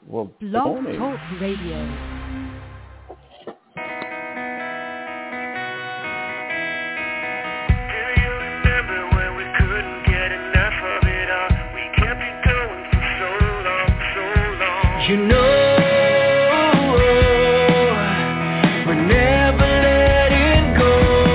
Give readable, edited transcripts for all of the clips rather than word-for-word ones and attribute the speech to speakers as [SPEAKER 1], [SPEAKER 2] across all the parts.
[SPEAKER 1] Well, good
[SPEAKER 2] Blog
[SPEAKER 1] morning.
[SPEAKER 2] Talk Radio.
[SPEAKER 3] You know, we're never letting go.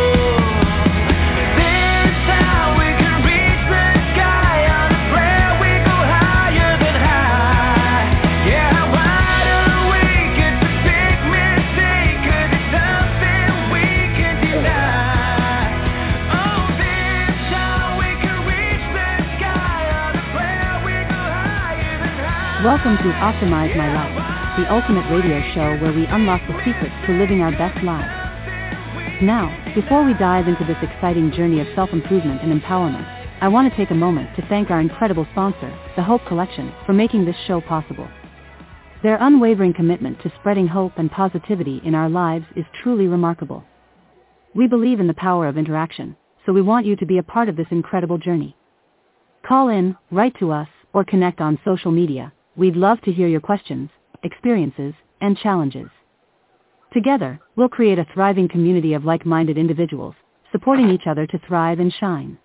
[SPEAKER 3] This time we can reach the sky. On a prayer we go higher than high. Yeah, how wide awake, it's a big mistake, 'cause it's something we can deny. Oh, this time we can reach the sky. On a prayer we go higher than high.
[SPEAKER 2] Welcome to Optimize My Life, the ultimate radio show where we unlock the secrets to living our best lives. Now, before we dive into this exciting journey of self-improvement and empowerment, I want to take a moment to thank our incredible sponsor, the Hope Collection, for making this show possible. Their unwavering commitment to spreading hope and positivity in our lives is truly remarkable. We believe in the power of interaction, so we want you to be a part of this incredible journey. Call in, write to us, or connect on social media. We'd love to hear your questions, experiences, and challenges. Together, we'll create a thriving community of like-minded individuals, supporting each other to thrive and shine.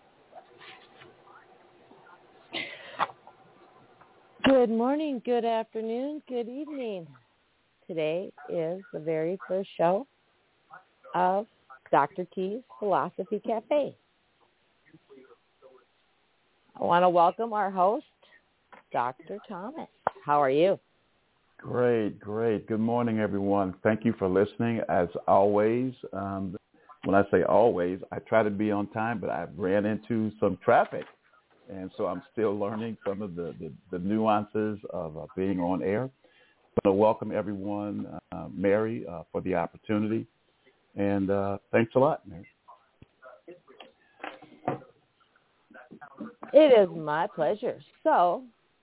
[SPEAKER 4] Good morning, good afternoon, good evening. Today is the very first show of Dr. T's Philosophy Cafe. I want to welcome our host, Dr. Thomas. How are you?
[SPEAKER 1] Great. Good morning, everyone. Thank you for listening. As always, when I say always, I try to be on time, but I ran into some traffic. And so I'm still learning some of the nuances of being on air. I want to welcome everyone, Mary, for the opportunity. And thanks a lot, Mary.
[SPEAKER 4] It is my pleasure. So,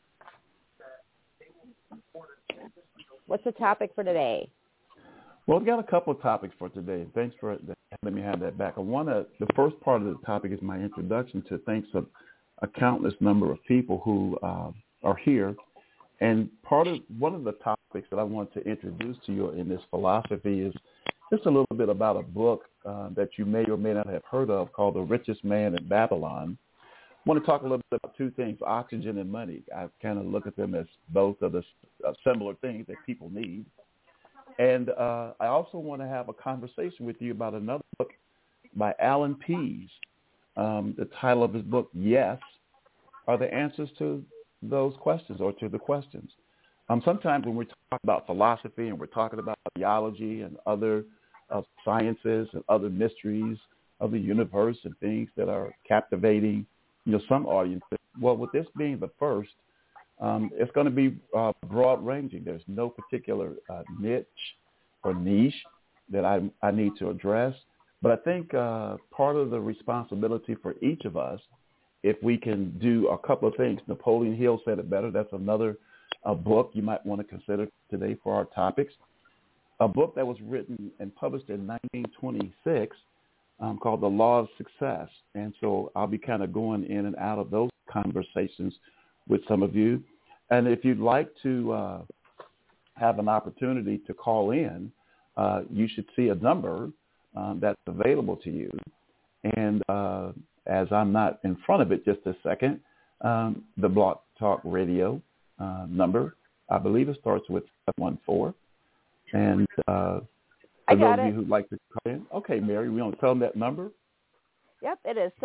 [SPEAKER 4] what's the topic for today?
[SPEAKER 1] Well, we've got a couple of topics for today. Thanks for letting me have that back. The first part of the topic is my introduction to thanks of a countless number of people who are here. And one of the topics that I want to introduce to you in this philosophy is just a little bit about a book that you may or may not have heard of called The Richest Man in Babylon. I want to talk a little bit about two things, oxygen and money. I kind of look at them as both of the similar things that people need. And I also want to have a conversation with you about another book by Alan Pease. The title of his book, Yes, are the answers to those questions or to the questions. Sometimes when we talk about philosophy and we're talking about theology and other sciences and other mysteries of the universe and things that are captivating, some audiences. Well, with this being the first, it's going to be broad-ranging. There's no particular niche or niche that I need to address. But I think part of the responsibility for each of us, if we can do a couple of things, Napoleon Hill said it better. That's another book you might want to consider today for our topics. A book that was written and published in 1926 called The Law of Success. And so I'll be kind of going in and out of those conversations with some of you. And if you'd like to have an opportunity to call in, you should see a number that's available to you. And as I'm not in front of it just a second, the Blog Talk Radio number, I believe it starts with 714. And
[SPEAKER 4] I
[SPEAKER 1] for
[SPEAKER 4] got
[SPEAKER 1] those of
[SPEAKER 4] it.
[SPEAKER 1] you who'd like to call in, okay, Mary, we want to tell them that number?
[SPEAKER 4] Yep, it is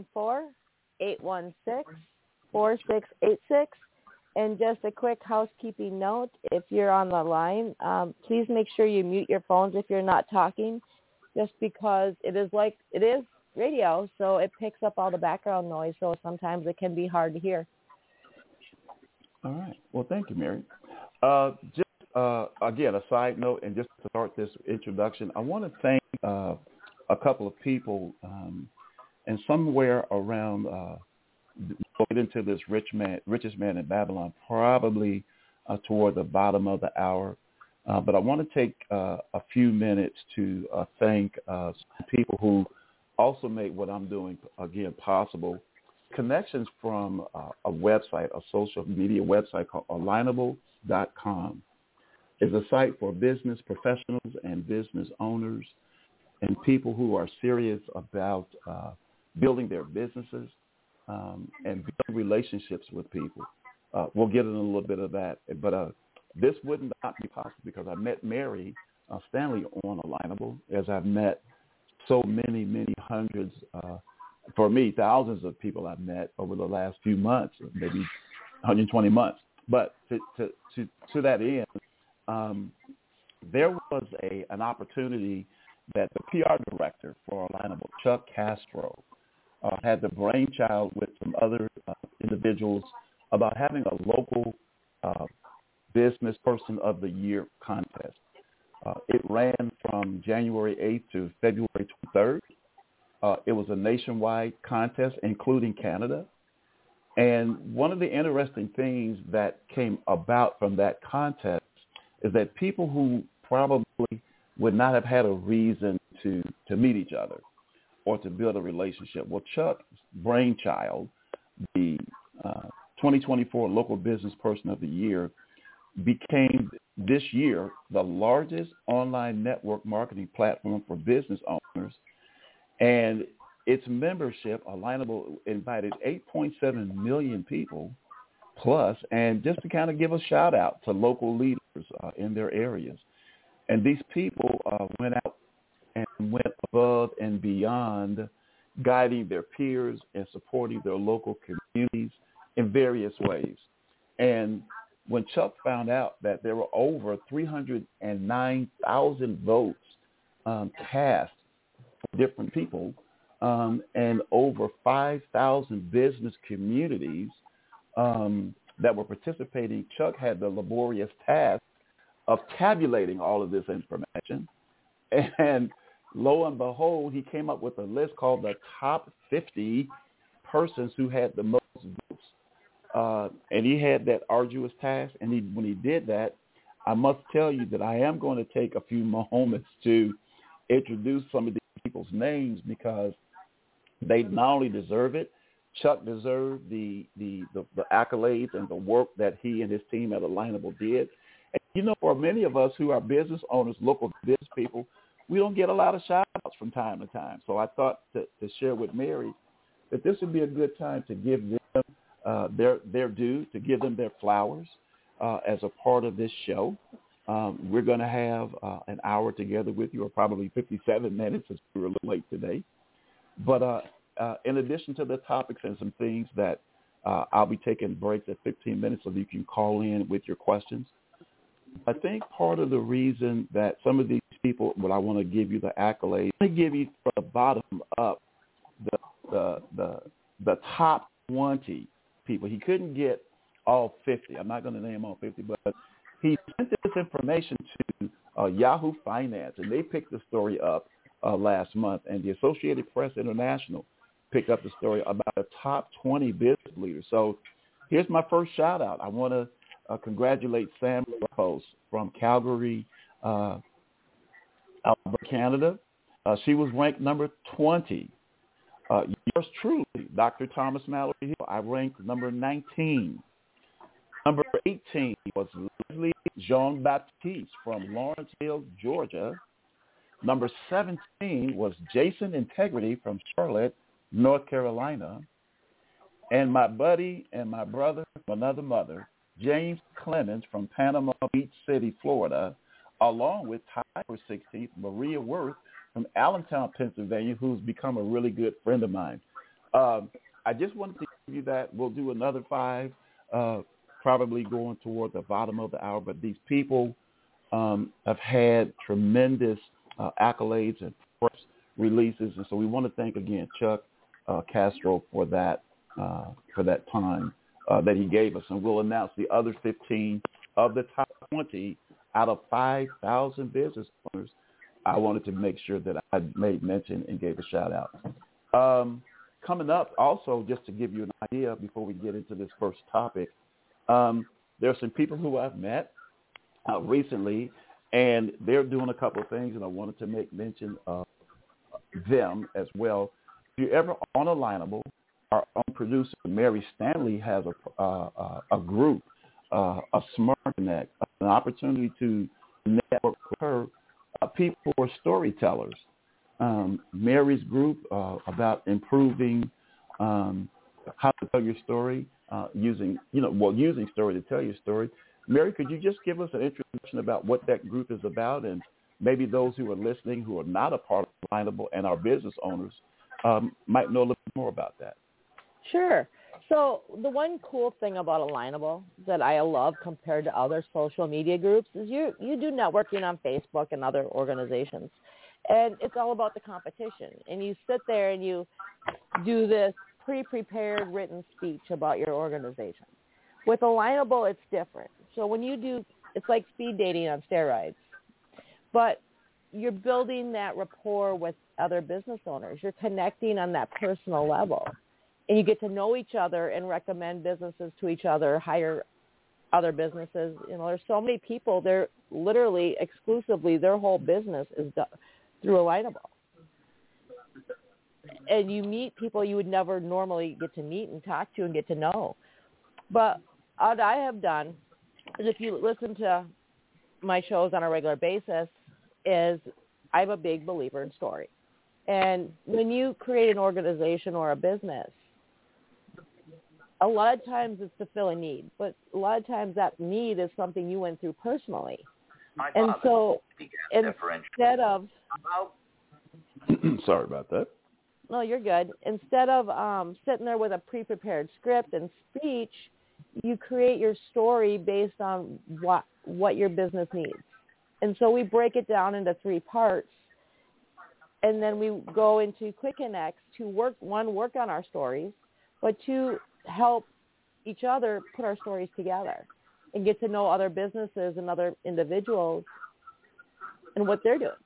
[SPEAKER 4] 714-816-4686. And just a quick housekeeping note, if you're on the line, please make sure you mute your phones if you're not talking, just because it is radio, so it picks up all the background noise, so sometimes it can be hard to hear.
[SPEAKER 1] All right. Well, thank you, Mary. Again, a side note, and just to start this introduction, I want to thank a couple of people, and somewhere around get into this richest man in Babylon, probably toward the bottom of the hour. But I want to take a few minutes to thank some people who also made what I'm doing, again, possible. connections from a website, a social media website called Alignable.com. It's a site for business professionals and business owners and people who are serious about building their businesses and building relationships with people. We'll get into a little bit of that, but this would not be possible because I met Mary Stanley on Alignable, as I've met so many hundreds, for me, thousands of people I've met over the last few months, maybe 120 months. But to that end, there was an opportunity that the PR director for Alignable, Chuck Castro, had the brainchild with some other individuals about having a local Business Person of the Year contest. It ran from January 8th to February 23rd. It was a nationwide contest, including Canada. And one of the interesting things that came about from that contest is that people who probably would not have had a reason to meet each other or to build a relationship. Well, Chuck's brainchild, the 2024 Local Business Person of the Year, became this year the largest online network marketing platform for business owners. And its membership, Alignable, invited 8.7 million people plus, and just to kind of give a shout out to local leaders in their areas. And these people went out and went above and beyond, guiding their peers and supporting their local communities in various ways. And when Chuck found out that there were over 309,000 votes cast for different people and over 5,000 business communities that were participating, Chuck had the laborious task of tabulating all of this information. And lo and behold, he came up with a list called the top 50 persons who had the most votes. And he had that arduous task. And when he did that, I must tell you that I am going to take a few moments to introduce some of these people's names because they not only deserve it, Chuck deserved the accolades and the work that he and his team at Alignable did. And, you know, for many of us who are business owners, local business people, we don't get a lot of shout-outs from time to time. So I thought to share with Mary that this would be a good time to give them their due, to give them their flowers as a part of this show. We're going to have an hour together with you, or probably 57 minutes, as we were a little late today. But in addition to the topics and some things that I'll be taking breaks at 15 minutes so that you can call in with your questions. I think part of the reason that some of these people, I want to give you the accolades, I want to give you from the bottom up the top 20 people. He couldn't get all 50. I'm not going to name all 50, but he sent this information to Yahoo Finance, and they picked the story up last month, and the Associated Press International picked up the story about the top 20 business leaders. So here's my first shout out. I want to congratulate Sam Rose from Calgary, Alberta, Canada. She was ranked number 20. Yours truly, Dr. Thomas Mallory Hill, I ranked number 19. Number 18 was Leslie Jean-Baptiste from Lawrenceville, Georgia. Number 17 was Jason Integrity from Charlotte, North Carolina. And my buddy and my brother from another mother, James Clemens from Panama Beach City, Florida, along with tied for 16th, Maria Worth from Allentown, Pennsylvania, who's become a really good friend of mine. I just wanted to give you that. We'll do another 5, probably going toward the bottom of the hour. But these people have had tremendous accolades and press releases. And so we want to thank, again, Chuck Castro for that time that he gave us. And we'll announce the other 15 of the top 20 out of 5,000 business owners. I wanted to make sure that I made mention and gave a shout out. Coming up, also, just to give you an idea before we get into this first topic, there are some people who I've met recently, and they're doing a couple of things, and I wanted to make mention of them as well. If you're ever on Alignable our own producer, Mary Stanley, has a group, a Smart Connect, an opportunity to network with her people who are storytellers. Mary's group about improving how to tell your story using story to tell your story. Mary, could you just give us an introduction about what that group is about, and maybe those who are listening who are not a part of Alignable and are business owners might know a little bit more about that?
[SPEAKER 4] Sure. So the one cool thing about Alignable that I love compared to other social media groups is you do networking on Facebook and other organizations, and it's all about the competition. And you sit there and you do this pre-prepared written speech about your organization. With Alignable, it's different. So when you do, it's like speed dating on steroids, but you're building that rapport with other business owners. You're connecting on that personal level. And you get to know each other and recommend businesses to each other, hire other businesses. There's so many people. They're literally exclusively their whole business is done through Alignable. And you meet people you would never normally get to meet and talk to and get to know. But what I have done is, if you listen to my shows on a regular basis, is I'm a big believer in story. And when you create an organization or a business, a lot of times it's to fill a need, but a lot of times that need is something you went through personally. And so instead of...
[SPEAKER 1] Sorry about that.
[SPEAKER 4] No, you're good. Instead of sitting there with a pre-prepared script and speech, you create your story based on what your business needs. And so we break it down into 3 parts, and then we go into Quick Connects to work on our stories, but 2, help each other put our stories together and get to know other businesses and other individuals and what they're doing.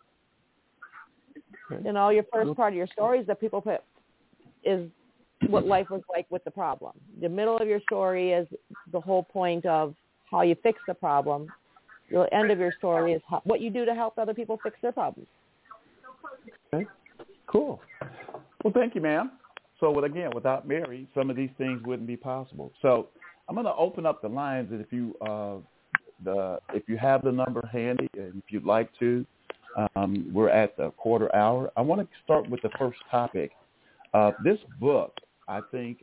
[SPEAKER 4] Your first part of your stories that people put is what life was like with the problem. The middle of your story is the whole point of how you fix the problem. The end of your story is what you do to help other people fix their problems.
[SPEAKER 1] Okay, cool. Well, thank you, ma'am. So, without Mary, some of these things wouldn't be possible. So, I'm going to open up the lines, and if you have the number handy, and if you'd like to, we're at the quarter hour. I want to start with the first topic. This book, I think,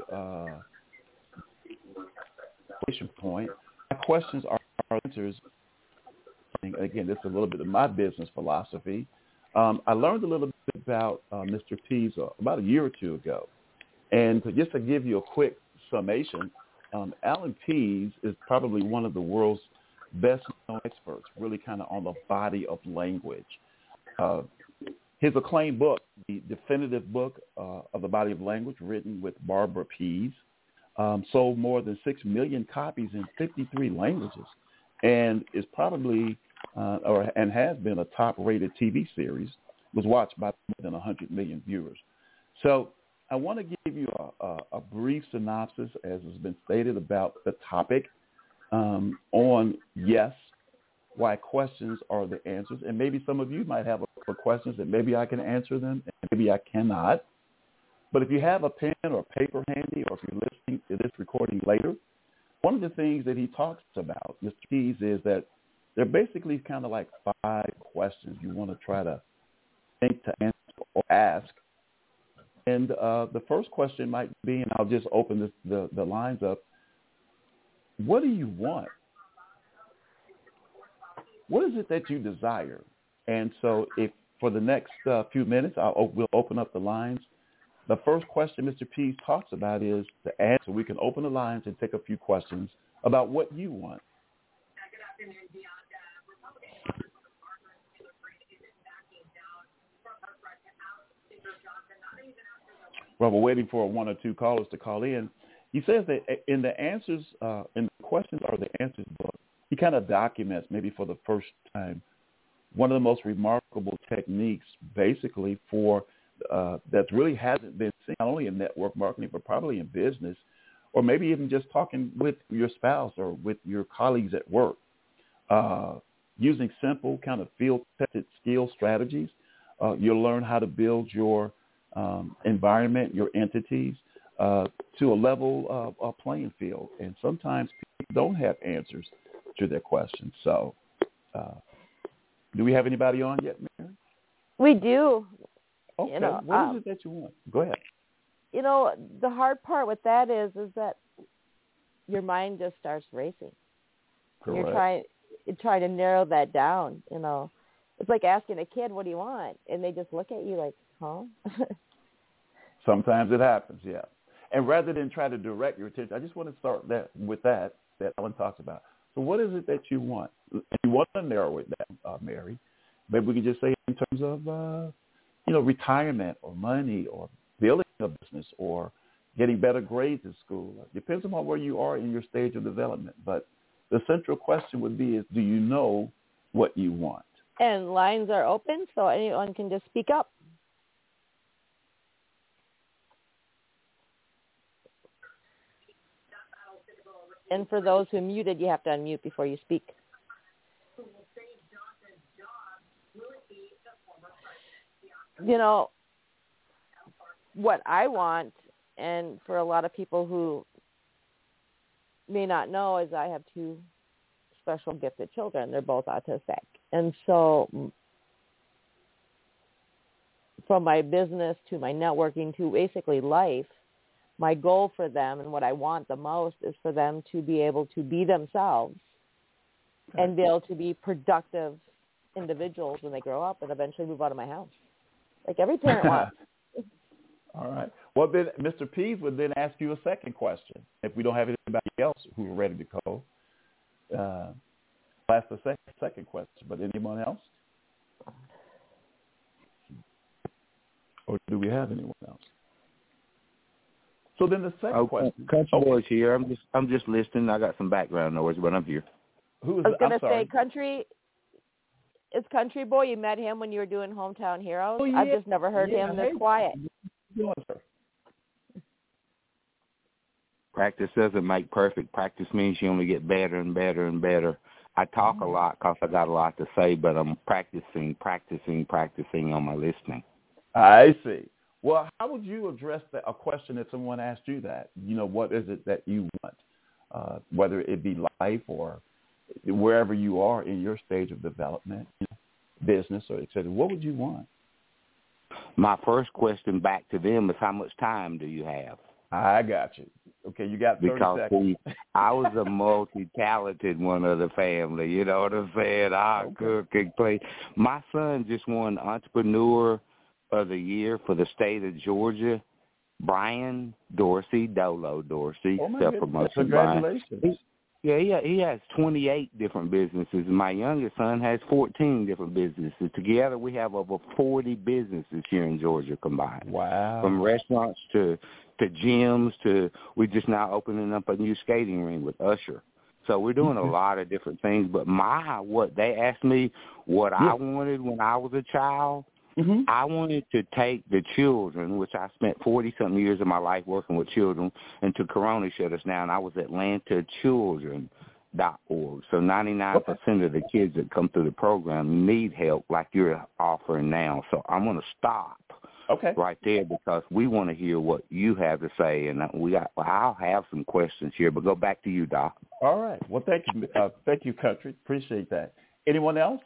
[SPEAKER 1] point. My questions are answers. Again, this is a little bit of my business philosophy. I learned a little bit about Mr. Pease about a year or 2 ago. And just to give you a quick summation, Alan Pease is probably one of the world's best-known experts, really kind of on the body of language. His acclaimed book, the definitive book of the body of language, written with Barbara Pease, sold more than 6 million copies in 53 languages, and is probably and has been a top-rated TV series. Was watched by more than 100 million viewers. So I want to give you a brief synopsis, as has been stated, about the topic on yes, why questions are the answers. And maybe some of you might have questions that maybe I can answer them and maybe I cannot. But if you have a pen or paper handy, or if you're listening to this recording later, one of the things that he talks about, Mr. Pease, is that they're basically kind of like 5 questions you want to try to think to answer or ask. And the first question might be, and I'll just open the lines up, what do you want? What is it that you desire? And so if for the next few minutes, we'll open up the lines. The first question Mr. Pease talks about is the answer. We can open the lines and take a few questions about what you want. Well, we're waiting for 1 or 2 callers to call in. He says that in the answers, in the questions are the answers book, he kind of documents, maybe for the first time, one of the most remarkable techniques, basically, for that really hasn't been seen, not only in network marketing, but probably in business, or maybe even just talking with your spouse or with your colleagues at work, using simple kind of field-tested skill strategies. You'll learn how to build your environment, your entities, to a level playing field. And sometimes people don't have answers to their questions. So do we have anybody on yet, Mary?
[SPEAKER 4] We do.
[SPEAKER 1] Okay. What is it that you want? Go ahead.
[SPEAKER 4] The hard part with that is that your mind just starts racing.
[SPEAKER 1] Correct.
[SPEAKER 4] You're trying to narrow that down. It's like asking a kid, "What do you want?" and they just look at you like, "Huh?"
[SPEAKER 1] Sometimes it happens, yeah. And rather than try to direct your attention, I just want to start with that Ellen talks about. So what is it that you want? And you want to narrow it down, Mary. Maybe we could just say in terms of, retirement or money or building a business or getting better grades in school. It depends on where you are in your stage of development. But the central question would be is, do you know what you want?
[SPEAKER 4] And lines are open, so anyone can just speak up. And for those who muted, you have to unmute before you speak. What I want, and for a lot of people who may not know, is I have two special gifted children. They're both autistic. And so from my business to my networking to basically life, my goal for them and what I want the most is for them to be able to be themselves and be able to be productive individuals when they grow up and eventually move out of my house. Like every parent wants.
[SPEAKER 1] All right. Well, then Mr. Pease would then ask you a second question. If we don't have anybody else who are ready to go, I'll ask the second question. But anyone else? Or do we have anyone else? So then the second question.
[SPEAKER 5] Country Boy's here. I'm just listening. I got some background noise, but I'm here.
[SPEAKER 4] I was going to say Country. It's Country Boy. You met him when you were doing Hometown Heroes.
[SPEAKER 1] Oh, yeah.
[SPEAKER 4] I've just never heard him this quiet.
[SPEAKER 5] Practice doesn't make perfect. Practice means you only get better and better and better. I talk a lot because I got a lot to say, but I'm practicing on my listening.
[SPEAKER 1] I see. Well, how would you address a question that someone asked you that? What is it that you want? Whether it be life or wherever you are in your stage of development, business or et cetera, what would you want?
[SPEAKER 5] My first question back to them is, how much time do you have?
[SPEAKER 1] I got you. Okay, you got 30 seconds.
[SPEAKER 5] I was a multi-talented one of the family. You know what I'm saying? I cook and play. My son just won Entrepreneur of the Year for the state of Georgia. Brian Dorsey, Dolo Dorsey.
[SPEAKER 1] Oh, my goodness. Congratulations.
[SPEAKER 5] He has 28 different businesses. My youngest son has 14 different businesses. Together, we have over 40 businesses here in Georgia combined.
[SPEAKER 1] Wow.
[SPEAKER 5] From restaurants to gyms to we just now opening up a new skating ring with Usher. So we're doing a lot of different things. But what they asked me what I wanted when I was a child, I wanted to take the children, which I spent 40-something years of my life working with children, until Corona shut us down. I was AtlantaChildren.org. So 99% of the kids that come through the program need help like you're offering now. So I'm going to stop right there because we want to hear what you have to say. And I'll have some questions here, but go back to you, Doc.
[SPEAKER 1] All right. Well, thank you. Thank you, Country. Appreciate that. Anyone else?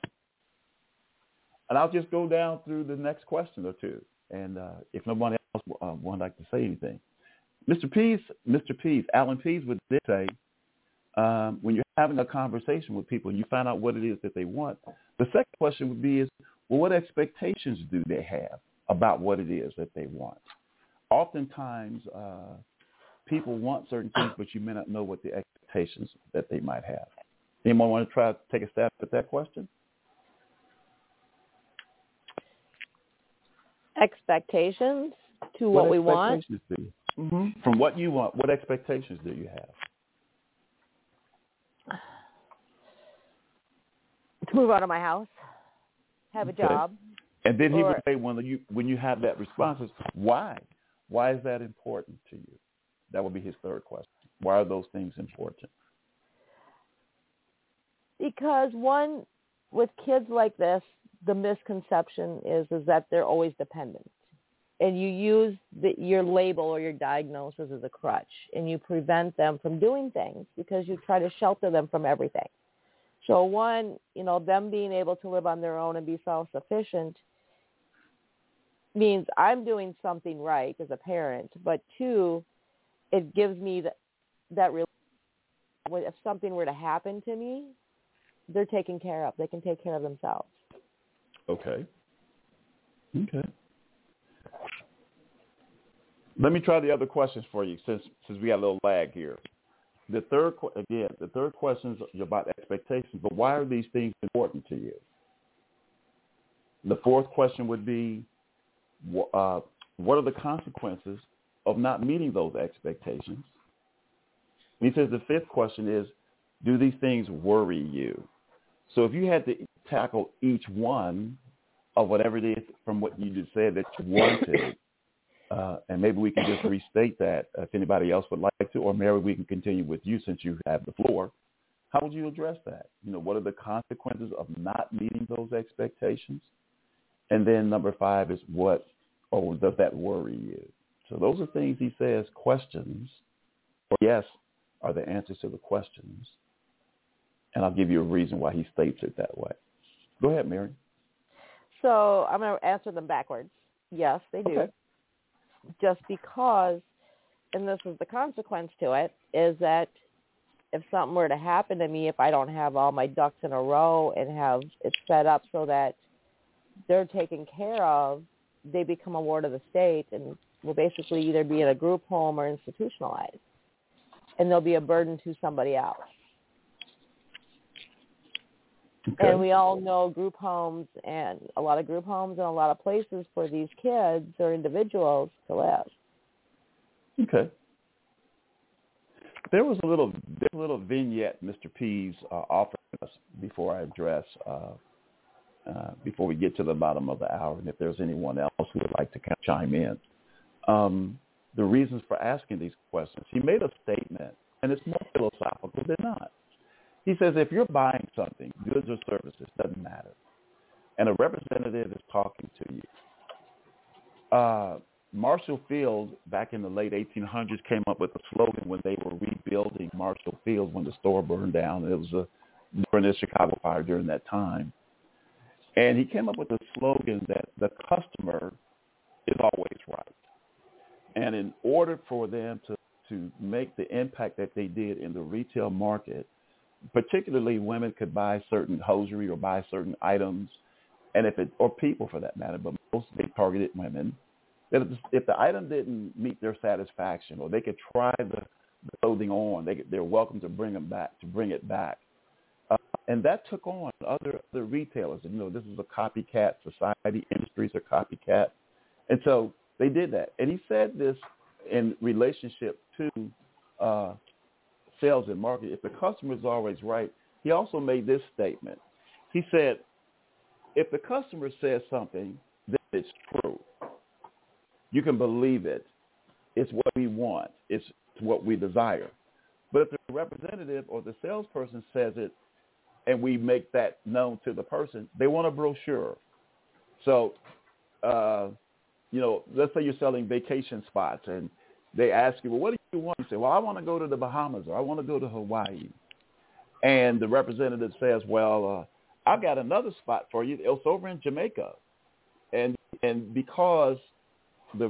[SPEAKER 1] And I'll just go down through the next question or two. And if no one else would like to say anything. Mr. Pease, Alan Pease would say, when you're having a conversation with people and you find out what it is that they want, the second question would be what expectations do they have about what it is that they want? Oftentimes, people want certain things, but you may not know what the expectations that they might have. Anyone want to try to take a stab at that question?
[SPEAKER 4] Expectations to what we want?
[SPEAKER 1] From what you want, what expectations do you have?
[SPEAKER 4] To move out of my house, have a job.
[SPEAKER 1] And then he would say, when you have that response, why? Why is that important to you? That would be his third question. Why are those things important?
[SPEAKER 4] Because one, with kids like this, the misconception is that they're always dependent. and you use your label or your diagnosis as a crutch, and you prevent them from doing things because you try to shelter them from everything. So one, them being able to live on their own and be self-sufficient means I'm doing something right as a parent, but two, it gives me that if something were to happen to me, they're taken care of. They can take care of themselves.
[SPEAKER 1] Okay. Let me try the other questions for you since we got a little lag here. The third question is about expectations, but why are these things important to you? The fourth question would be, what are the consequences of not meeting those expectations? And he says the fifth question is, do these things worry you? So if you had to tackle each one of whatever it is from what you just said that you wanted, and maybe we can just restate that if anybody else would like to, or Mary, we can continue with you since you have the floor. How would you address that? What are the consequences of not meeting those expectations? And then number 5 is does that worry you? So those are things he says, questions, or yes, are the answers to the questions. And I'll give you a reason why he states it that way. Go ahead, Mary.
[SPEAKER 4] So I'm going to answer them backwards. Yes, they do.
[SPEAKER 1] Okay.
[SPEAKER 4] Just because, and this is the consequence to it, is that if something were to happen to me, if I don't have all my ducks in a row and have it set up so that they're taken care of, they become a ward of the state and will basically either be in a group home or institutionalized. And they'll be a burden to somebody else.
[SPEAKER 1] Okay.
[SPEAKER 4] And we all know group homes and a lot of places for these kids or individuals to live.
[SPEAKER 1] Okay. There was a little vignette Mr. Pease offered us before I address, before we get to the bottom of the hour, and if there's anyone else who would like to chime in. The reasons for asking these questions. He made a statement, and it's more philosophical than not. He says if you're buying something, goods or services, doesn't matter, and a representative is talking to you. Marshall Field, back in the late 1800s, came up with a slogan when they were rebuilding Marshall Field when the store burned down. It was during the Chicago fire during that time. And he came up with a slogan that the customer is always right. And in order for them to make the impact that they did in the retail market, particularly women could buy certain hosiery or buy certain items, and or people for that matter, but mostly targeted women, that if the item didn't meet their satisfaction, or they could try the clothing on, they're welcome to bring it back. And that took on other retailers. And, this is a copycat society. Industries are copycat. And so they did that. And he said this in relationship to sales and marketing. If the customer is always right, he also made this statement. He said, if the customer says something, then it's true. You can believe it. It's what we want. It's what we desire. But if the representative or the salesperson says it, and we make that known to the person, they want a brochure. So, let's say you're selling vacation spots, and they ask you, well, what do you want? You say, well, I want to go to the Bahamas, or I want to go to Hawaii. And the representative says, well, I've got another spot for you. It's over in Jamaica. And because the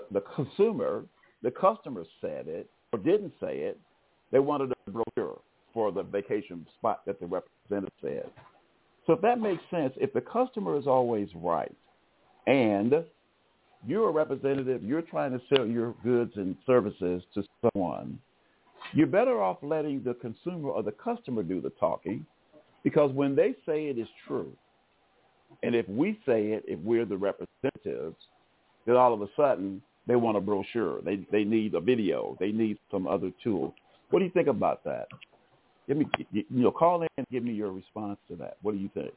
[SPEAKER 1] customer said it or didn't say it, they wanted a brochure for the vacation spot that the representative said. So if that makes sense, if the customer is always right and you're a representative, you're trying to sell your goods and services to someone, you're better off letting the consumer or the customer do the talking, because when they say it is true, and if we say it, if we're the representatives, then all of a sudden they want a brochure. They need a video. They need some other tool. What do you think about that? Call in and give me your response to that. What do you think?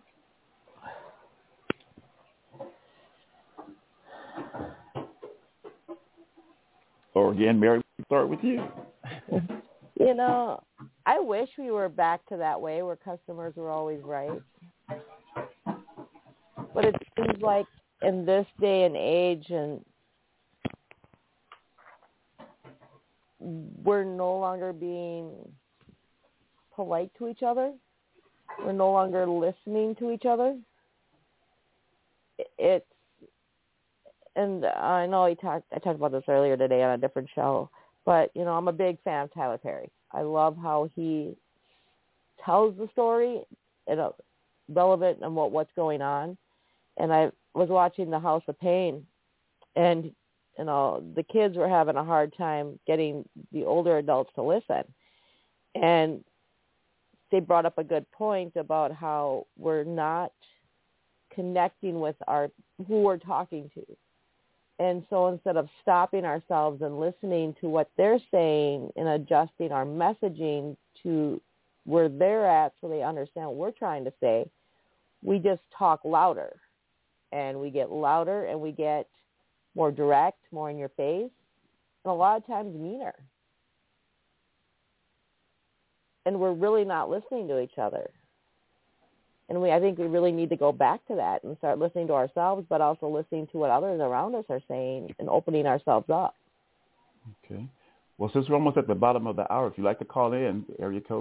[SPEAKER 1] Or again, Mary, we start with you.
[SPEAKER 4] I wish we were back to that way where customers were always right. But it seems like in this day and age, and we're no longer being polite to each other. We're no longer listening to each other. And I know I talked about this earlier today on a different show, but, you know, I'm a big fan of Tyler Perry. I love how he tells the story, relevant and what's going on. And I was watching The House of Pain, and, you know, the kids were having a hard time getting the older adults to listen. And they brought up a good point about how we're not connecting with who we're talking to. And so instead of stopping ourselves and listening to what they're saying and adjusting our messaging to where they're at so they understand what we're trying to say, we just talk louder. And we get louder and we get more direct, more in your face, and a lot of times meaner. And we're really not listening to each other. And I think we really need to go back to that and start listening to ourselves, but also listening to what others around us are saying and opening ourselves up.
[SPEAKER 1] Okay. Well, since we're almost at the bottom of the hour, if you'd like to call in, area code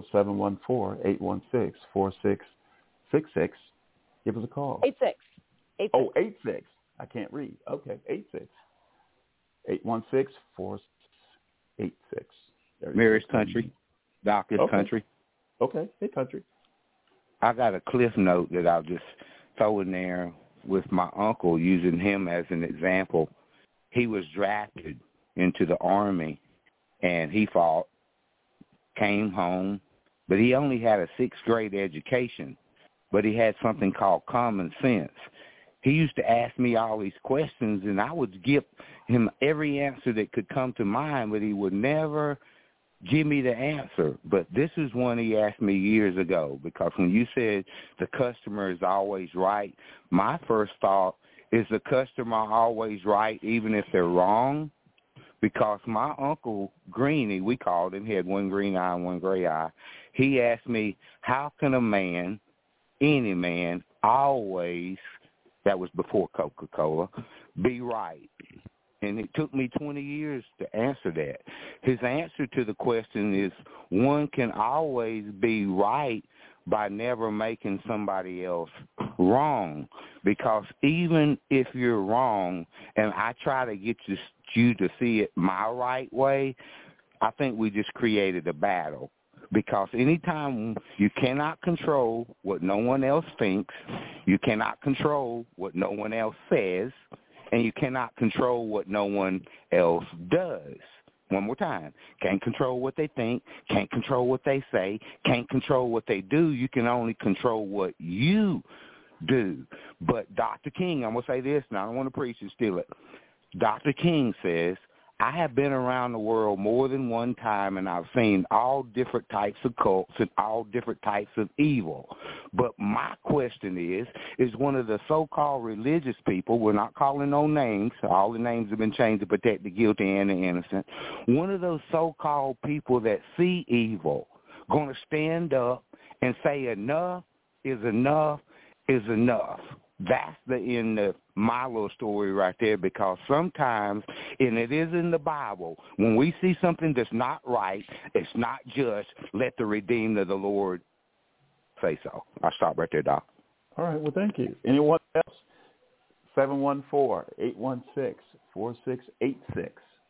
[SPEAKER 1] 714-816-4666, give us a call.
[SPEAKER 4] 86.
[SPEAKER 1] Oh, 86. I can't read. Okay, 86. 816-4686.
[SPEAKER 5] Mary's Country, Doctor's Country.
[SPEAKER 1] Okay, hey, Country.
[SPEAKER 5] I got a cliff note that I'll just throw in there with my uncle, using him as an example. He was drafted into the Army, and he fought, came home, but he only had a 6th grade education, but he had something called common sense. He used to ask me all these questions, and I would give him every answer that could come to mind, but he would never give me the answer. But this is one he asked me years ago, because when you said the customer is always right, my first thought is the customer always right even if they're wrong? Because my Uncle Greenie, we called him, he had one green eye and one gray eye, he asked me, how can a man, any man, always, that was before Coca-Cola, be right? And it took me 20 years to answer that. His answer to the question is, one can always be right by never making somebody else wrong. Because even if you're wrong, and I try to get you to see it my right way, I think we just created a battle. Because anytime you cannot control what no one else thinks, you cannot control what no one else says, and you cannot control what no one else does. One more time. Can't control what they think, can't control what they say, can't control what they do. You can only control what you do. But Dr. King, I'm going to say this, and I don't want to preach and steal it. Dr. King says, I have been around the world more than one time, and I've seen all different types of cults and all different types of evil. But my question is one of the so-called religious people, we're not calling no names, all the names have been changed to protect the guilty and the innocent, one of those so-called people that see evil going to stand up and say enough is enough is enough. That's the end of my little story right there, because sometimes, and it is in the Bible, when we see something that's not right, it's not just, let the redeemed of the Lord say so. I'll stop right there, Doc.
[SPEAKER 1] All right, well, thank you. Anyone else? 714-816-4686.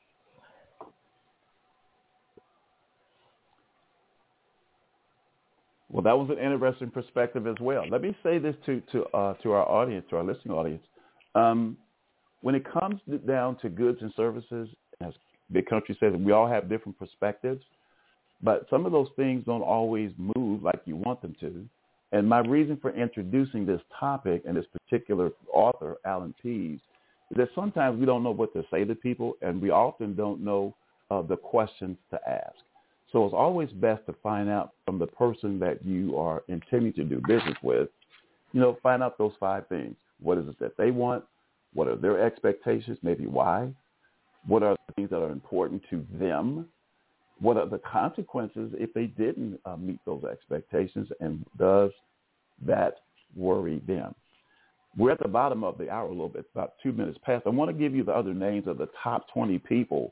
[SPEAKER 1] Well, that was an interesting perspective as well. Let me say this to our audience, to our listening audience. When it comes down to goods and services, as Big Country says, we all have different perspectives, but some of those things don't always move like you want them to. And my reason for introducing this topic and this particular author, Alan Pease, is that sometimes we don't know what to say to people, and we often don't know the questions to ask. So it's always best to find out from the person that you are intending to do business with, find out those 5 things. What is it that they want? What are their expectations? Maybe why? What are the things that are important to them? What are the consequences if they didn't meet those expectations? And does that worry them? We're at the bottom of the hour a little bit, about 2 minutes past. I want to give you the other names of the top 20 people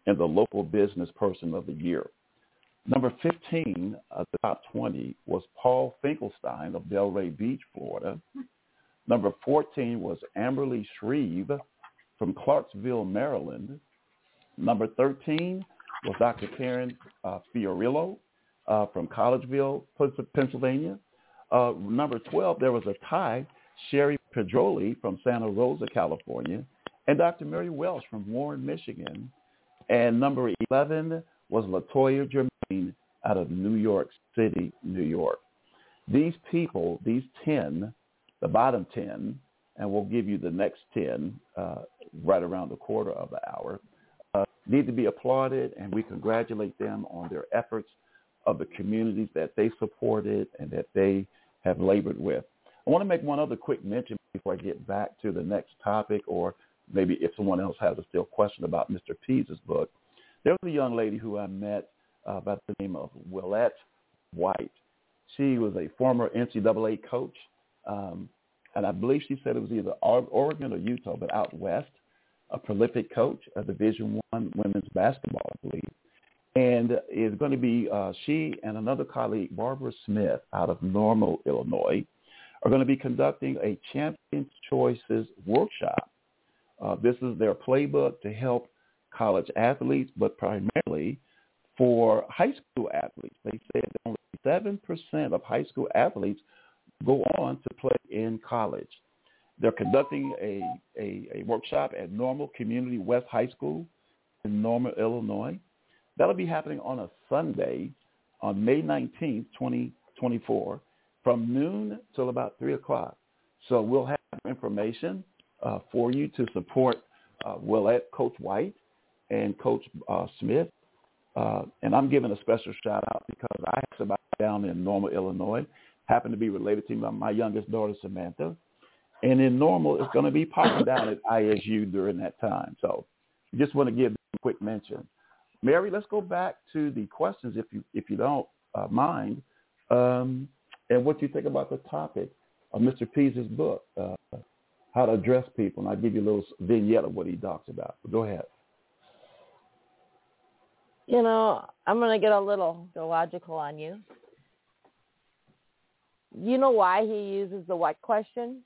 [SPEAKER 1] and the local business person of the year. Number 15 of the top 20 was Paul Finkelstein of Delray Beach, Florida. Number 14 was Amberly Shreve from Clarksville, Maryland. Number 13 was Dr. Karen Fiorillo from Collegeville, Pennsylvania. Number 12, there was a tie, Sherry Pedroli from Santa Rosa, California, and Dr. Mary Welsh from Warren, Michigan. And number 11 was LaToya Germain out of New York City, New York. These people, these 10, the bottom 10, and we'll give you the next 10 right around the quarter of the hour, need to be applauded, and we congratulate them on their efforts of the communities that they supported and that they have labored with. I want to make one other quick mention before I get back to the next topic, or maybe if someone else has a still question about Mr. Pease' book. There was a young lady who I met by the name of Willette White. She was a former NCAA coach, and I believe she said it was either Oregon or Utah, but out west, a prolific coach, a Division I women's basketball, I believe. And is going to be she and another colleague, Barbara Smith, out of Normal, Illinois, are going to be conducting a Champions Choices workshop. This is their playbook to help college athletes, but primarily for high school athletes. They said only 7% of high school athletes go on to play in college. They're conducting a workshop at Normal Community West High School in Normal, Illinois. That'll be happening on a Sunday on May 19th, 2024, from noon till about 3 o'clock. So we'll have information for you to support Willette, Coach White, and Coach Smith. And I'm giving a special shout-out because I have somebody down in Normal, Illinois, happen to be related to my youngest daughter, Samantha. And in Normal, it's going to be popping down at ISU during that time. So just want to give a quick mention. Mary, let's go back to the questions, if you don't mind, and what you think about the topic of Mr. Pease's book, How to Address People. And I'll give you a little vignette of what he talks about. But go ahead.
[SPEAKER 4] You know, I'm going to get a little theological on you. You know why he uses the what question?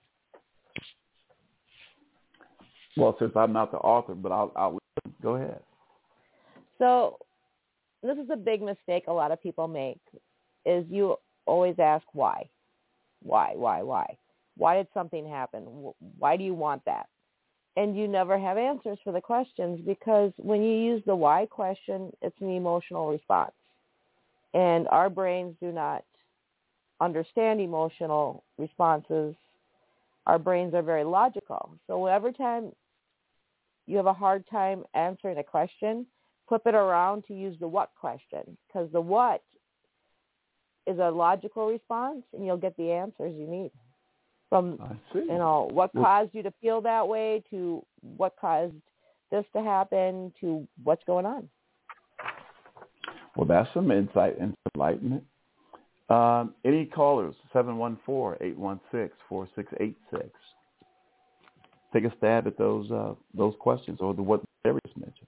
[SPEAKER 1] Well, since I'm not the author, but I'll go ahead.
[SPEAKER 4] So this is a big mistake a lot of people make, is you always ask why. Why? Why did something happen? Why do you want that? And you never have answers for the questions, because when you use the why question, it's an emotional response. And our brains do not understand emotional responses. Our brains are very logical. So every time you have a hard time answering a question, flip it around to use the what question, because the what is a logical response, and you'll get the answers you need. From, what caused you to feel that way, to what caused this to happen, to what's going on.
[SPEAKER 1] Well, that's some insight and enlightenment. Any callers? 714-816-4686. Take a stab at those questions or what Darius mentioned.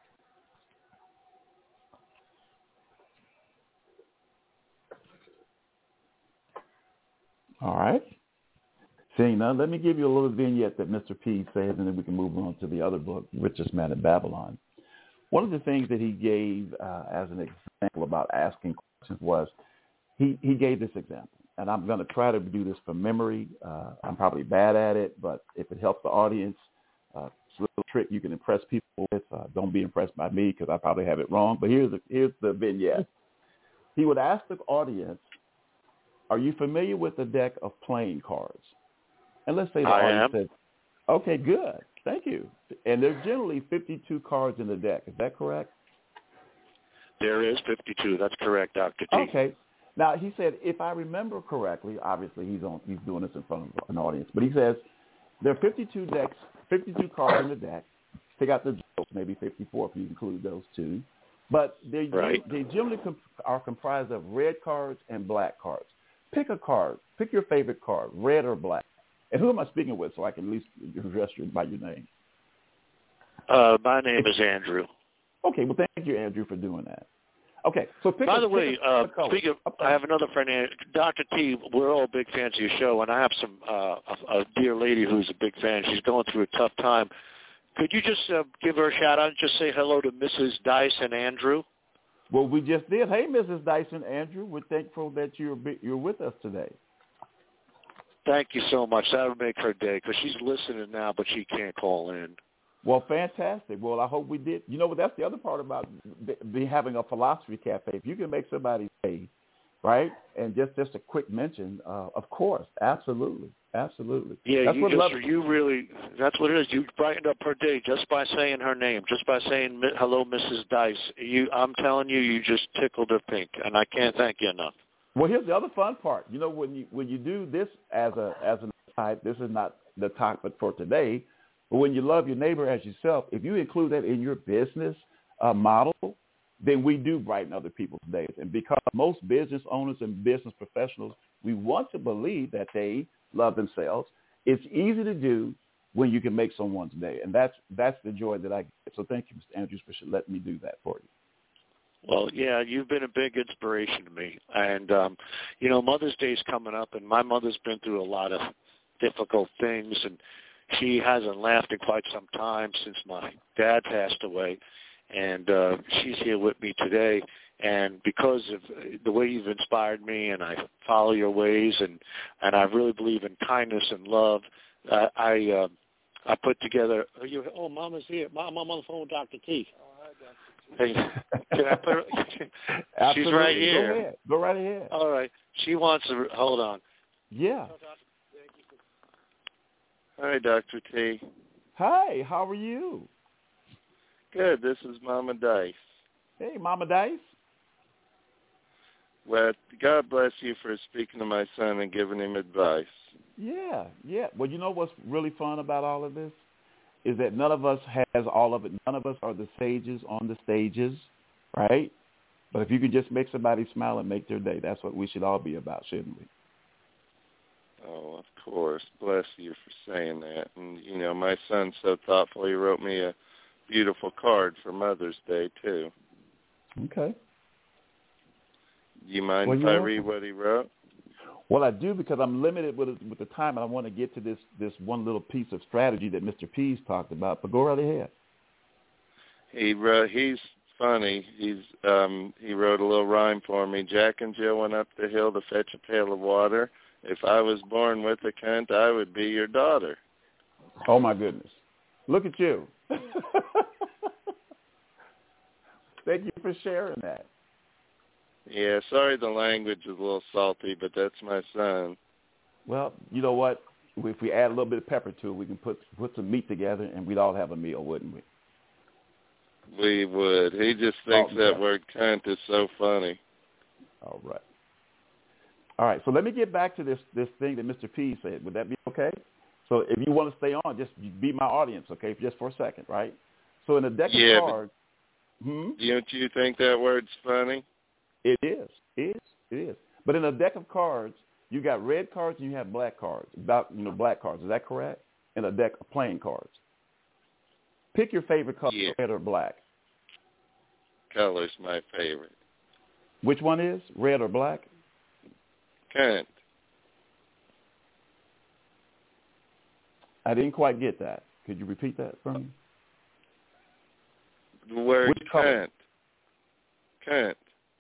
[SPEAKER 1] All right. Seeing none, let me give you a little vignette that Mr. P says, and then we can move on to the other book, Richest Man in Babylon. One of the things that he gave as an example about asking questions was he gave this example, and I'm going to try to do this from memory. I'm probably bad at it, but if it helps the audience, it's a little trick you can impress people with. Don't be impressed by me because I probably have it wrong, but here's the vignette. He would ask the audience, are you familiar with the deck of playing cards? And let's say the audience says, okay, good, thank you. And there's generally 52 cards in the deck. Is that correct?
[SPEAKER 6] There is 52. That's correct, Dr. T.
[SPEAKER 1] Okay. Now, he said, if I remember correctly, obviously he's doing this in front of an audience, but he says there are 52 cards in the deck. Take out the jokes, maybe 54 if you include those two. But they generally are comprised of red cards and black cards. Pick a card. Pick your favorite card, red or black. And who am I speaking with so I can at least address you by your name?
[SPEAKER 6] My name is Andrew.
[SPEAKER 1] Okay, well, thank you, Andrew, for doing that. Okay, so
[SPEAKER 6] By the way, speaking of, I have another friend, Dr. T. We're all big fans of your show, and I have some a dear lady who's a big fan. She's going through a tough time. Could you just give her a shout-out and just say hello to Mrs. Dice and Andrew?
[SPEAKER 1] Well, we just did. Hey, Mrs. Dyson, Andrew, we're thankful that you're with us today.
[SPEAKER 6] Thank you so much. That would make her day because she's listening now, but she can't call in.
[SPEAKER 1] Well, fantastic. Well, I hope we did. You know what? That's the other part about having a philosophy cafe. If you can make somebody's day, right? And just a quick mention, of course, absolutely.
[SPEAKER 6] Yeah,
[SPEAKER 1] that's what
[SPEAKER 6] that's what it is. You brightened up her day just by saying her name, just by saying hello, Mrs. Dice. I'm telling you, you just tickled her pink, and I can't thank you enough.
[SPEAKER 1] Well, here's the other fun part. You know, when you do this as an aside, this is not the topic for today. But when you love your neighbor as yourself, if you include that in your business model, then we do brighten other people's days. And because most business owners and business professionals, we want to believe that they love themselves. It's easy to do when you can make someone's day. And that's the joy that I get. So thank you, Mr. Andrews, for letting me do that for you.
[SPEAKER 6] Well, yeah, you've been a big inspiration to me. And, you know, Mother's Day's coming up, and my mother's been through a lot of difficult things, and she hasn't laughed in quite some time since my dad passed away. And she's here with me today. And because of the way you've inspired me, and I follow your ways, and I really believe in kindness and love, I put together. Oh, Mama's here. Mom, I'm on the phone with Dr. T. Hey, can I put her? She's right here.
[SPEAKER 1] Go right ahead.
[SPEAKER 6] All right. She wants to hold on.
[SPEAKER 1] Yeah.
[SPEAKER 7] Hi, Dr. T.
[SPEAKER 1] Hi. How are you?
[SPEAKER 7] Good. This is Mama Dice.
[SPEAKER 1] Hey, Mama Dice.
[SPEAKER 7] Well, God bless you for speaking to my son and giving him advice.
[SPEAKER 1] Yeah. Well, you know what's really fun about all of this is that none of us has all of it. None of us are the sages on the stages, right? But if you can just make somebody smile and make their day, that's what we should all be about, shouldn't we?
[SPEAKER 7] Oh, of course. Bless you for saying that. And, you know, my son's so thoughtful. He wrote me a beautiful card for Mother's Day, too.
[SPEAKER 1] Okay.
[SPEAKER 7] Do you mind if I read what he wrote?
[SPEAKER 1] Well, I do, because I'm limited with the time, and I want to get to this one little piece of strategy that Mr. Pease talked about. But go right ahead.
[SPEAKER 7] He's funny. He wrote a little rhyme for me. Jack and Jill went up the hill to fetch a pail of water. If I was born with a cunt, I would be your daughter.
[SPEAKER 1] Oh, my goodness. Look at you. Thank you for sharing that.
[SPEAKER 7] Yeah, sorry the language is a little salty, but that's my son.
[SPEAKER 1] Well, you know what? If we add a little bit of pepper to it, we can put some meat together, and we'd all have a meal, wouldn't we?
[SPEAKER 7] We would. He just thinks that word cunt is so funny.
[SPEAKER 1] All right. So let me get back to this thing that Mr. P said. Would that be okay? So if you want to stay on, just be my audience, okay, just for a second, right? So in a deck of cards.
[SPEAKER 7] Don't you think that word's funny?
[SPEAKER 1] It is. But in a deck of cards, you got red cards and you have black cards. Black cards. Is that correct? In a deck of playing cards. Pick your favorite color, red or black.
[SPEAKER 7] Color's my favorite.
[SPEAKER 1] Which one is? Red or black?
[SPEAKER 7] Cunt.
[SPEAKER 1] I didn't quite get that. Could you repeat that for me?
[SPEAKER 7] The word
[SPEAKER 1] Which color?
[SPEAKER 7] Cunt.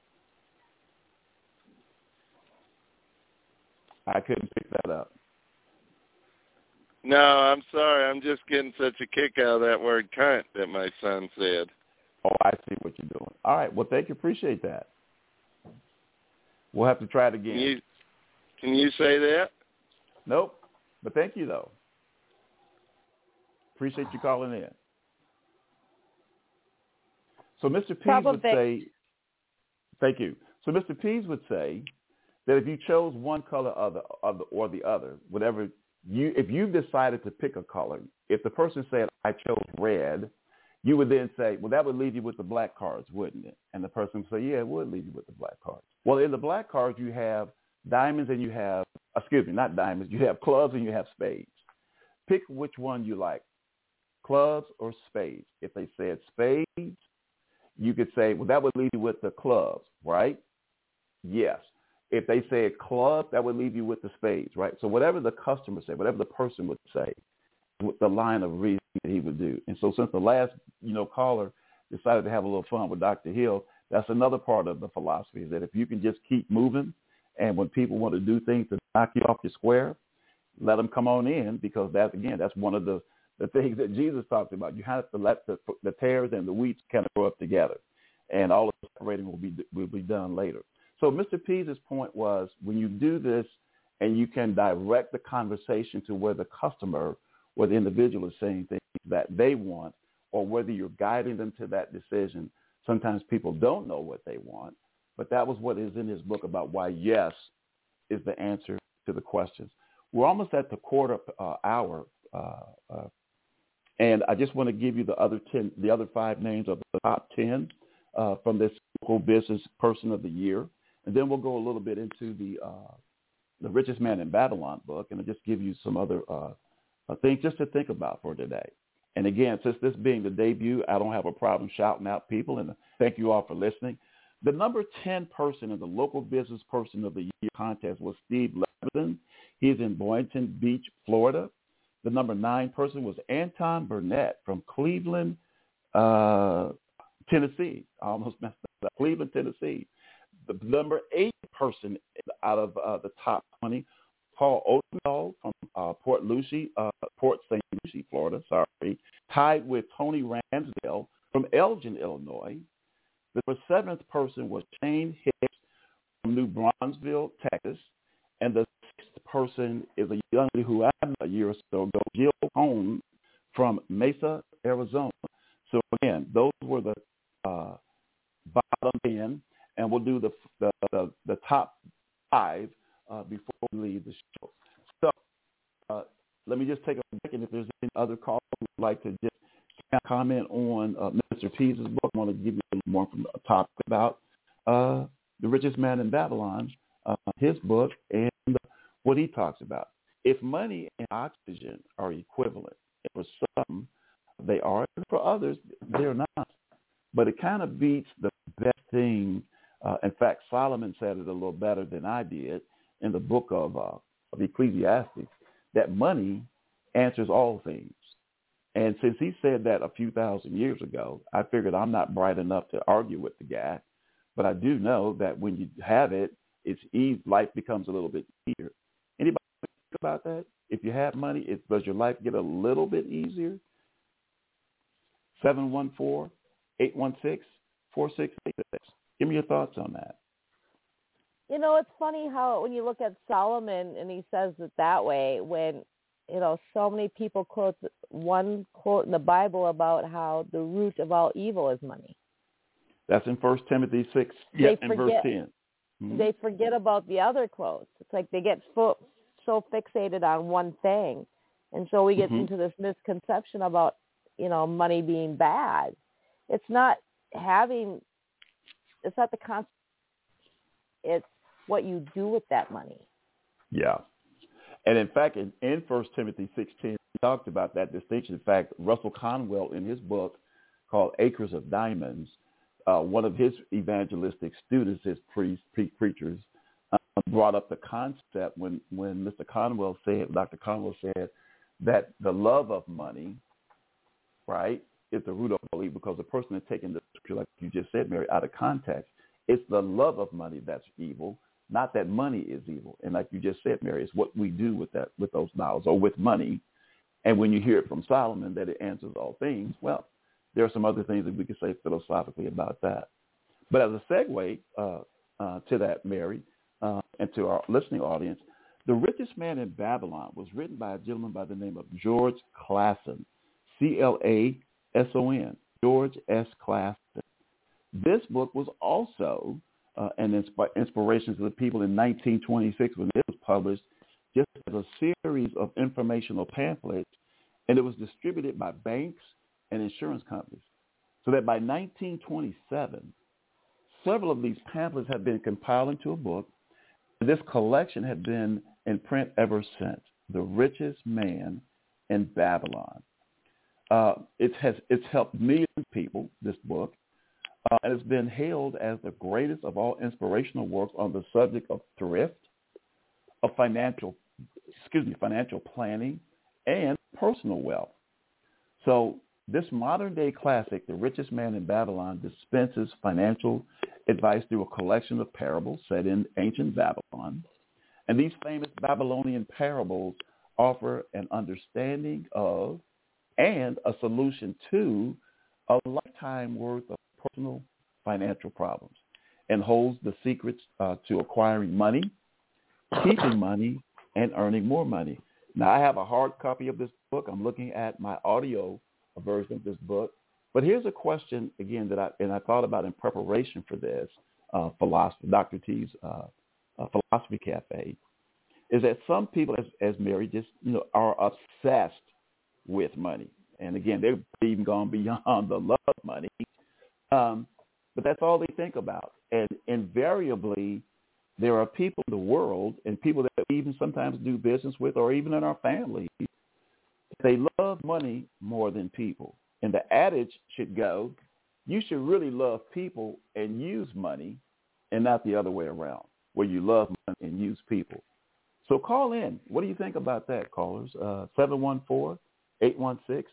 [SPEAKER 1] I couldn't pick that up.
[SPEAKER 7] No, I'm sorry. I'm just getting such a kick out of that word cunt that my son said.
[SPEAKER 1] Oh, I see what you're doing. All right. Well, thank you. Appreciate that. We'll have to try it again.
[SPEAKER 7] Can you say that?
[SPEAKER 1] Nope. But thank you, though. Appreciate you calling in. So Mr. Pease would say, thank you. So Mr. Pease would say that if you chose one color or the other, whatever if you decided to pick a color, if the person said, I chose red, you would then say, well, that would leave you with the black cards, wouldn't it? And the person would say, yeah, it would leave you with the black cards. Well, in the black cards, you have diamonds and you have, not diamonds, you have clubs and you have spades. Pick which one you like, clubs or spades. If they said spades, you could say, well, that would leave you with the clubs, right? Yes. If they say a club, that would leave you with the spades, right? So whatever the customer said, whatever the person would say, with the line of reasoning that he would do. And so since the last, caller decided to have a little fun with Dr. Hill, that's another part of the philosophy, is that if you can just keep moving, and when people want to do things to knock you off your square, let them come on in, because that's one of the things that Jesus talked about. You have to let the tares and the wheat kind of grow up together, and all of the separating will be done later. So Mr. Pease's point was, when you do this and you can direct the conversation to where the customer or the individual is saying things that they want, or whether you're guiding them to that decision, sometimes people don't know what they want. But that was what is in his book about why yes is the answer to the questions. We're almost at the quarter hour, and I just want to give you the other 5 names of the top 10 from this local business person of the year, and then we'll go a little bit into the Richest Man in Babylon book, and I'll just give you some other things just to think about for today. And again, since this being the debut, I don't have a problem shouting out people, and thank you all for listening. The number 10 person in the local business person of the year contest was Steve Leviton. He's in Boynton Beach, Florida. The number 9 person was Anton Burnett from Cleveland, Tennessee. I almost messed up. Cleveland, Tennessee. The number 8 person out of the top 20, Paul Odendahl from Port St. Lucie, Florida, tied with Tony Ramsdale from Elgin, Illinois. The 7th person was Shane Hicks from New Brunsville, Texas. And the 6th person is a young lady who I met a year or so ago, Jill Holmes from Mesa, Arizona. So again, those were the bottom 10, and we'll do the top 5 before we leave the show. So let me just take a second. If there's any other callers who would like to just comment on Mr. Pease's book, I want to give you a little more from the topic about The Richest Man in Babylon, his book, and what he talks about. If money and oxygen are equivalent, for some they are, and for others they're not. But it kind of beats the best thing. In fact, Solomon said it a little better than I did in the book of Ecclesiastes, that money answers all things. And since he said that a few thousand years ago, I figured I'm not bright enough to argue with the guy, but I do know that when you have it, it's easy. Life becomes a little bit easier. Anybody think about that? If you have money, does your life get a little bit easier? 714-816-4686. Give me your thoughts on that.
[SPEAKER 4] It's funny how when you look at Solomon and he says it that way, when so many people quote one quote in the Bible about how the root of all evil is money.
[SPEAKER 1] That's in 1 Timothy 6, verse 10. Mm-hmm.
[SPEAKER 4] They forget about the other quotes. It's like they get so fixated on one thing. And so we get into this misconception about, money being bad. It's not the concept. It's what you do with that money.
[SPEAKER 1] Yeah. And in fact, in 1 Timothy 6:10, he talked about that distinction. In fact, Russell Conwell, in his book called Acres of Diamonds, one of his evangelistic students, his preachers, brought up the concept when Dr. Conwell said that the love of money, right, is the root of all evil, because the person is taking the scripture, like you just said, Mary, out of context. It's the love of money that's evil, not that money is evil. And like you just said, Mary, it's what we do with those dollars or with money. And when you hear it from Solomon that it answers all things, well, there are some other things that we could say philosophically about that. But as a segue to that, Mary, and to our listening audience, The Richest Man in Babylon was written by a gentleman by the name of George Clason, Clason, George S. Clason. This book was also an inspiration to the people in 1926 when it was published, just as a series of informational pamphlets, and it was distributed by banks and insurance companies. So that by 1927, several of these pamphlets had been compiled into a book. This collection had been in print ever since, The Richest Man in Babylon. It's helped millions of people, this book. and it's been hailed as the greatest of all inspirational works on the subject of thrift, of financial planning, and personal wealth. So this modern-day classic, The Richest Man in Babylon, dispenses financial advice through a collection of parables set in ancient Babylon. And these famous Babylonian parables offer an understanding of and a solution to a lifetime worth of personal financial problems, and holds the secrets to acquiring money, keeping money, and earning more money. Now, I have a hard copy of this book. I'm looking at my audio version of this book. But here's a question, again, that I thought about in preparation for this, Dr. T's Philosophy Cafe, is that some people, as Mary just, are obsessed with money. And again, they've even gone beyond the love of money. But that's all they think about. And invariably, there are people in the world and people that we even sometimes do business with, or even in our family, they love money more than people. And the adage should go, you should really love people and use money, and not the other way around, where you love money and use people. So call in. What do you think about that, callers? 714-816-4686.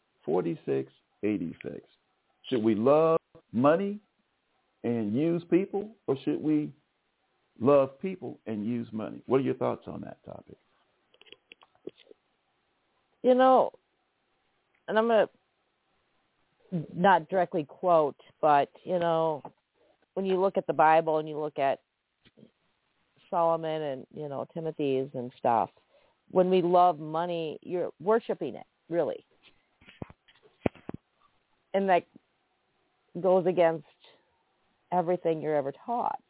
[SPEAKER 1] Should we love money and use people, or should we love people and use money? What are your thoughts on that topic?
[SPEAKER 4] And I'm going to not directly quote, but, when you look at the Bible and you look at Solomon and, Timothy's and stuff, when we love money, you're worshiping it, really. And that goes against everything you're ever taught.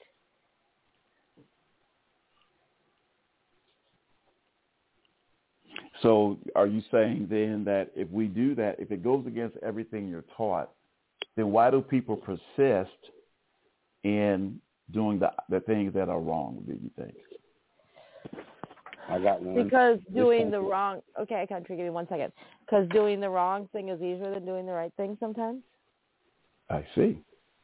[SPEAKER 1] So are you saying then that if we do that, if it goes against everything you're taught, then why do people persist in doing the things that are wrong, do you think?
[SPEAKER 5] I got one.
[SPEAKER 4] Because doing the wrong, okay, Country, give me 1 second. Because doing the wrong thing is easier than doing the right thing sometimes?
[SPEAKER 1] I see.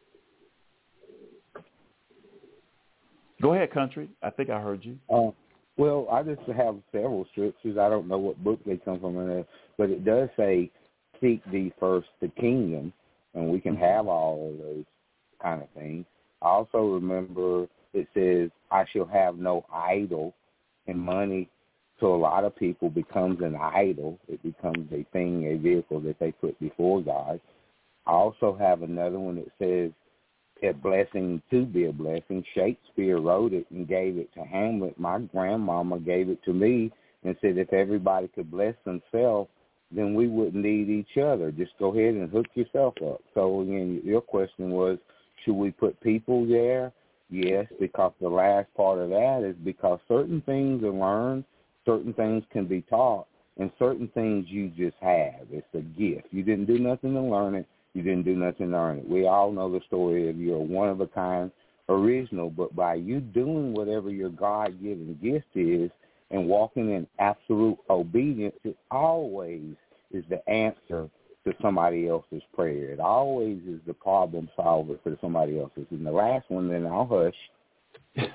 [SPEAKER 1] Go ahead, Country. I think I heard you.
[SPEAKER 5] Well, I just have several scriptures. I don't know what book they come from, but it does say, seek thee first the kingdom, and we can have all of those kind of things. I also remember it says, I shall have no idol, and money to a lot of people becomes an idol. It becomes a thing, a vehicle that they put before God. I also have another one that says, a blessing to be a blessing. Shakespeare wrote it and gave it to Hamlet. My grandmama gave it to me and said if everybody could bless themselves, then we wouldn't need each other. Just go ahead and hook yourself up. So, again, your question was, should we put people there? Yes, because the last part of that is because certain things are learned, certain things can be taught, and certain things you just have. It's a gift. You didn't do nothing to learn it. You didn't do nothing to earn it. We all know the story of you're one-of-a-kind original, but by you doing whatever your God-given gift is and walking in absolute obedience, it always is the answer to somebody else's prayer. It always is the problem solver for somebody else's. And the last one, then I'll hush.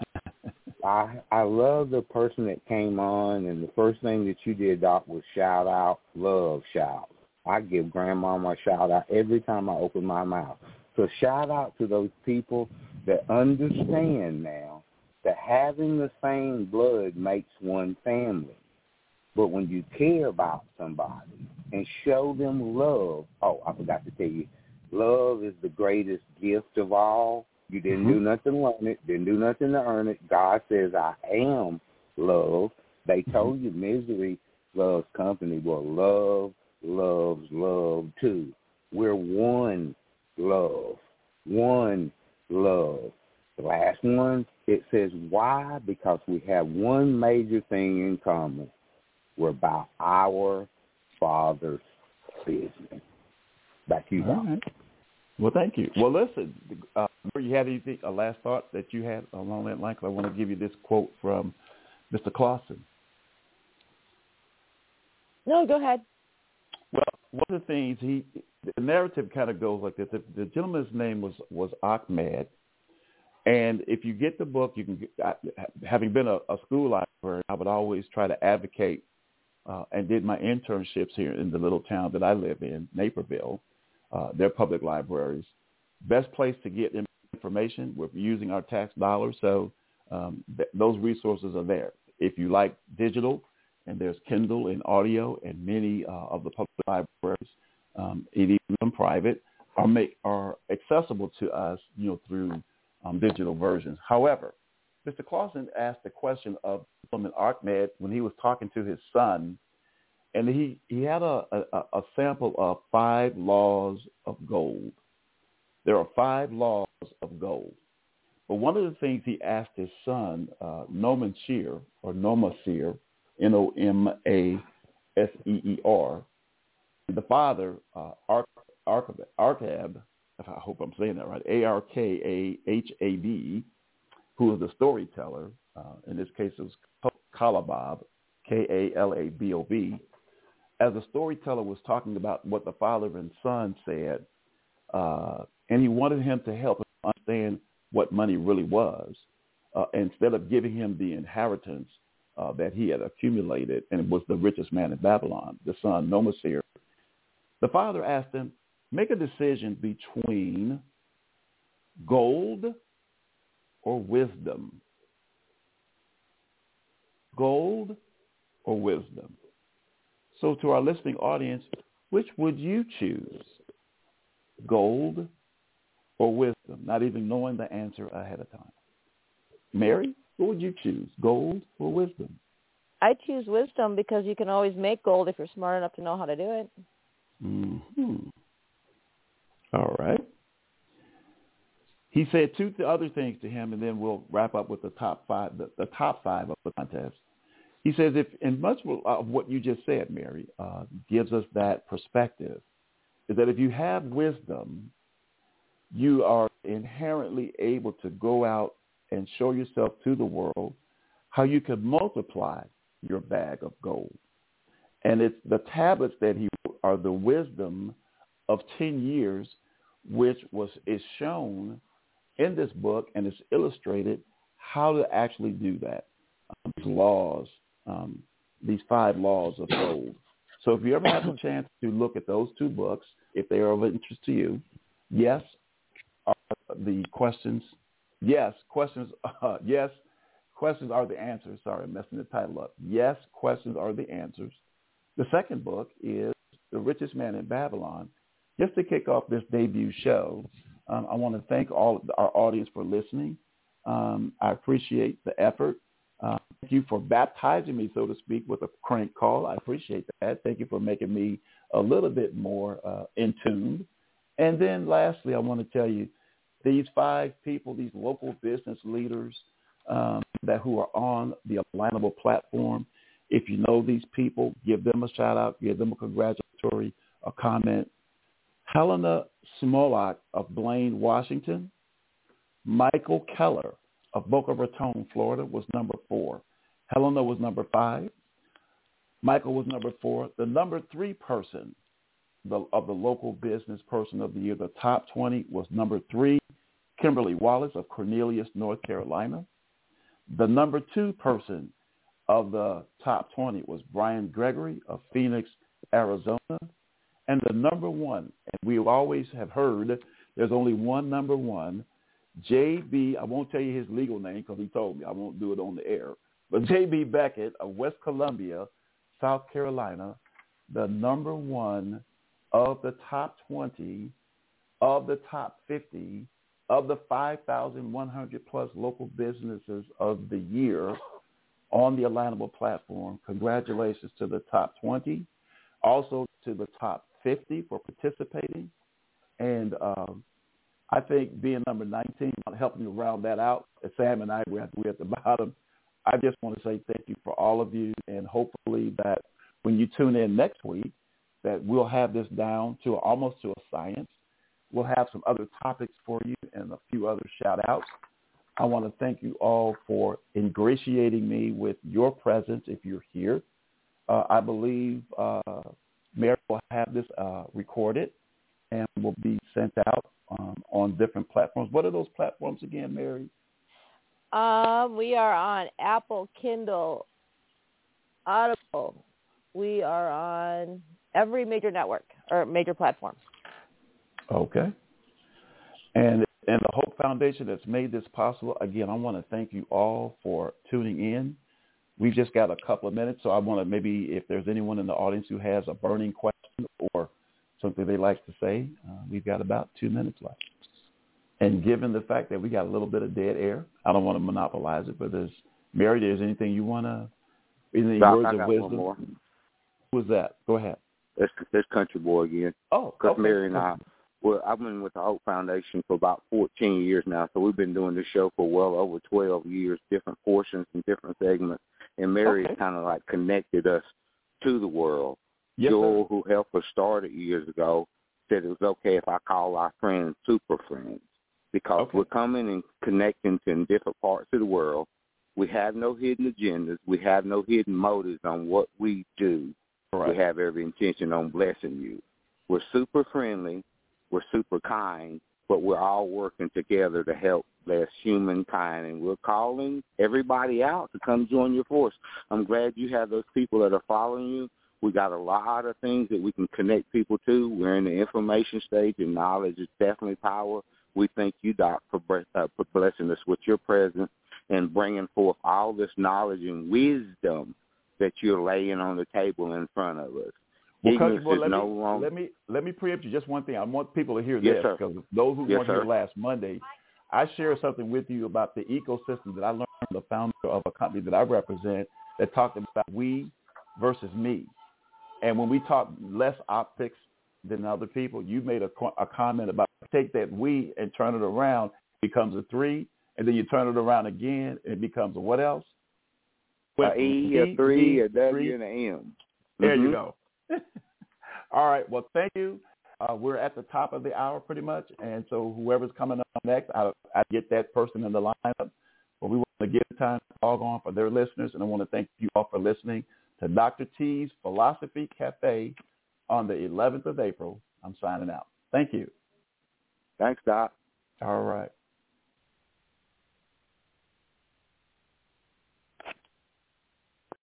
[SPEAKER 5] I love the person that came on, and the first thing that you did, Doc, was shout out, love shout. I give Grandmama a shout-out every time I open my mouth. So shout-out to those people that understand now that having the same blood makes one family. But when you care about somebody and show them love, I forgot to tell you, love is the greatest gift of all. You didn't do nothing to learn it, didn't do nothing to earn it. God says, I am love. They told you misery loves company. Well, love loves love too. We're one love. One love. The last one, it says why? Because we have one major thing in common. We're about our Father's business. Back to you, Doc.
[SPEAKER 1] Right. Well, thank you. Well, listen, you had anything, a last thought that you had along that line? 'Cause I want to give you this quote from Mr. Clausen.
[SPEAKER 4] No, go ahead.
[SPEAKER 1] Well, one of the things the narrative kind of goes like this. The gentleman's name was Ahmed. And if you get the book, you can, having been a school librarian, I would always try to advocate and did my internships here in the little town that I live in, Naperville. They're public libraries. Best place to get information. We're using our tax dollars, so those resources are there. If you like digital, and there's Kindle and audio, and many of the public libraries, and even private, are accessible to us, through digital versions. However, Mr. Clausen asked the question of Ahmed when he was talking to his son, and he had a sample of 5 laws of gold. There are 5 laws of gold. But one of the things he asked his son, Noman Seer, or Noma Seer, Nomaseer, the father, Arkab, I hope I'm saying that right, Arkahab, who is the storyteller. In this case, it was Kalabob, Kalabob. As the storyteller was talking about what the father and son said, and he wanted him to help him understand what money really was, instead of giving him the inheritance that he had accumulated, and was the richest man in Babylon, the son, Nomaseer. The father asked him, make a decision between gold or wisdom. Gold or wisdom. So to our listening audience, which would you choose? Gold or wisdom? Not even knowing the answer ahead of time. Mary, what would you choose? Gold or wisdom?
[SPEAKER 4] I choose wisdom because you can always make gold if you're smart enough to know how to do it.
[SPEAKER 1] Mm-hmm. All right. He said 2 other things to him, and then we'll wrap up with the top 5, the top 5 of the contest. He says, if and much of what you just said, Mary, gives us that perspective, is that if you have wisdom, you are inherently able to go out and show yourself to the world how you can multiply your bag of gold. And it's the tablets that he wrote are the wisdom of 10 years, which is shown in this book, and it's illustrated how to actually do that. These laws, these 5 laws of gold. So if you ever have a chance to look at those 2 books, if they are of interest to you, yes, are the questions. Yes, questions. Yes, questions are the answers. Sorry, I'm messing the title up. Yes, questions are the answers. The second book is The Richest Man in Babylon. Just to kick off this debut show, I want to thank all our audience for listening. I appreciate the effort. Thank you for baptizing me, so to speak, with a crank call. I appreciate that. Thank you for making me a little bit more in tune. And then lastly, I want to tell you, these 5 people, these local business leaders who are on the Alignable platform, if you know these people, give them a shout out, give them a congratulatory comment. Helena Smolak of Blaine, Washington. Michael Keller of Boca Raton, Florida, was number 4. Helena was number 5. Michael was number 4. The number 3 person of the local business person of the year, the top 20, was number 3, Kimberly Wallace of Cornelius, North Carolina. The number 2 person of the top 20 was Brian Gregory of Phoenix, Arizona. And the number 1, and we always have heard there's only one number 1, J.B., I won't tell you his legal name because he told me I won't do it on the air, but J.B. Beckett of West Columbia, South Carolina, the number 1 of the top 20, of the top 50, of the 5,100 plus local businesses of the year on the Alignable platform. Congratulations to the top 20, also to the top 50 for participating. And I think being number 19, helping you round that out, Sam and I, we're at the bottom. I just want to say thank you for all of you, and hopefully that when you tune in next week, that we'll have this down to almost to a science. We'll have some other topics for you and a few other shout-outs. I want to thank you all for ingratiating me with your presence if you're here. I believe Mary will have this recorded, and will be sent out on different platforms. What are those platforms again, Mary?
[SPEAKER 4] We are on Apple, Kindle, Audible. We are on every major network or major platform.
[SPEAKER 1] Okay. And the Hope Foundation that's made this possible, again, I want to thank you all for tuning in. We've just got a couple of minutes, so I want to maybe if there's anyone in the audience who has a burning question or something they'd like to say, we've got about 2 minutes left. And given the fact that we got a little bit of dead air, I don't want to monopolize it, but Mary, there's anything you want to, any
[SPEAKER 5] Doc,
[SPEAKER 1] words
[SPEAKER 5] I
[SPEAKER 1] of
[SPEAKER 5] got
[SPEAKER 1] wisdom?
[SPEAKER 5] one more.
[SPEAKER 1] Who was that? Go ahead.
[SPEAKER 5] It's Country Boy again.
[SPEAKER 1] Oh,
[SPEAKER 5] because
[SPEAKER 1] okay.
[SPEAKER 5] Mary and I've been with the Hope Foundation for about 14 years now, so we've been doing this show for well over 12 years, different portions and different segments. And Mary has kind of like connected us to the world.
[SPEAKER 1] Yes,
[SPEAKER 5] Joel,
[SPEAKER 1] sir.
[SPEAKER 5] who helped us start it years ago, said it was okay if I call our friends super friends because we're coming and connecting to in different parts of the world. We have no hidden agendas. We have no hidden motives on what we do.
[SPEAKER 1] Right.
[SPEAKER 5] We have every intention on blessing you. We're super friendly. We're super kind, but we're all working together to help bless humankind, and we're calling everybody out to come join your force. I'm glad you have those people that are following you. We got a lot of things that we can connect people to. We're in the information stage, and knowledge is definitely power. We thank you, Doc, for blessing us with your presence and bringing forth all this knowledge and wisdom that you're laying on the table in front of us.
[SPEAKER 1] Well, Country Boy, let me preempt you just one thing. I want people to hear this because those who weren't here last Monday, I shared something with you about the ecosystem that I learned from the founder of a company that I represent that talked about we versus me. And when we talk less optics than other people, you made a comment about take that we and turn it around, it becomes a three, and then you turn it around again, and it becomes a what else?
[SPEAKER 5] A E, a three, a W, and an M.
[SPEAKER 1] There you go. All right. Well, thank you. We're at the top of the hour pretty much, and so whoever's coming up next, I get that person in the lineup. But we want to give time to log on for their listeners, and I want to thank you all for listening to Dr. T's Philosophy Cafe on the 11th of April. I'm signing out. Thank you.
[SPEAKER 5] Thanks, Doc.
[SPEAKER 1] All right.